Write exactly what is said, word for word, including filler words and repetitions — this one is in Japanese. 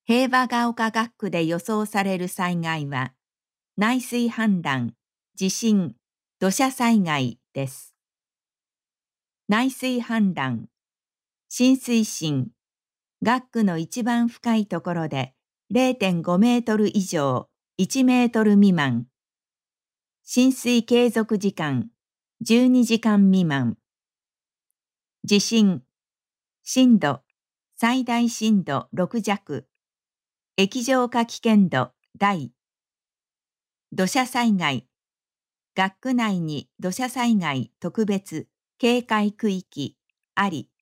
平和が丘学区で予想される災害は、内水氾濫、地震、土砂災害です。内水氾濫、浸水深、学区の一番深いところで れいてんご メートル以上、いちメートル未満。浸水継続時間、じゅうにじかん未満。地震、震度、最大震度ろく弱。液状化危険度大。土砂災害、学区内に土砂災害特別警戒区域あり。